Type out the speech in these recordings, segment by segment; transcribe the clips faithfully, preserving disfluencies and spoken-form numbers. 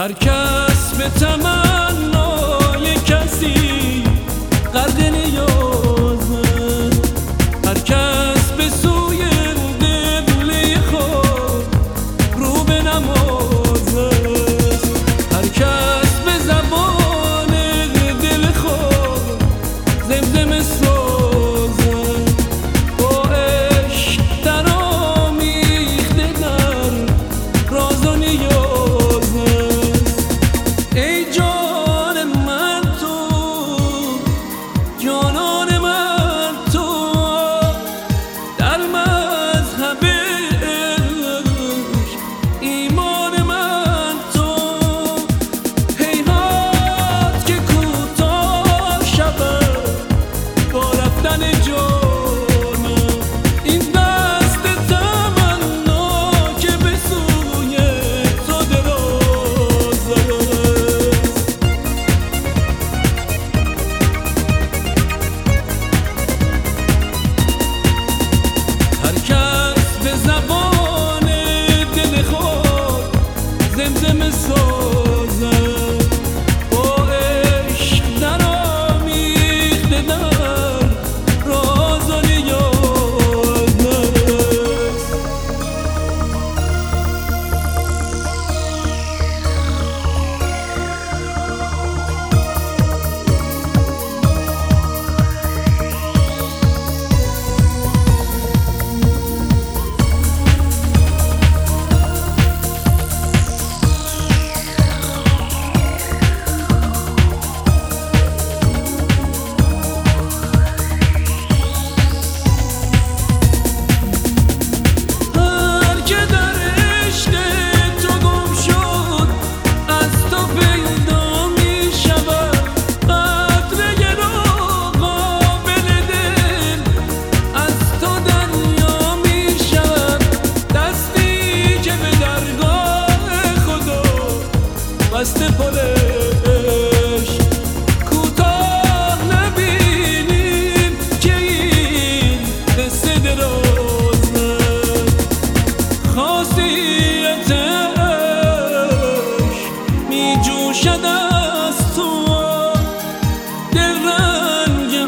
هر کس به تمنای کسی غرق نیازه، هر کس به سوی قبله خود رو به نمازه، هر کس به زبان دل خود زمزمه سازه، با عشق در آمیخته در راز و نیاز. زمزمه سازه، با عشق در آمیخته در راز و نیازه. بسته پلش کوتاه نبینیم که این قصه درازه، خاصیتش می جوشد از تو، دل رنگ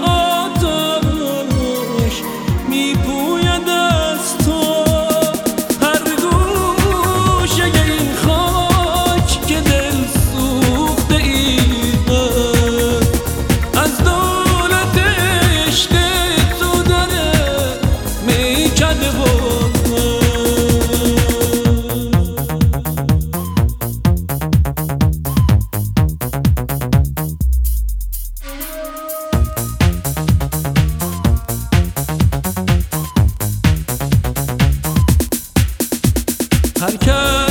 آتش می پوید از تو، هر گوشه این خاک که دل هر کس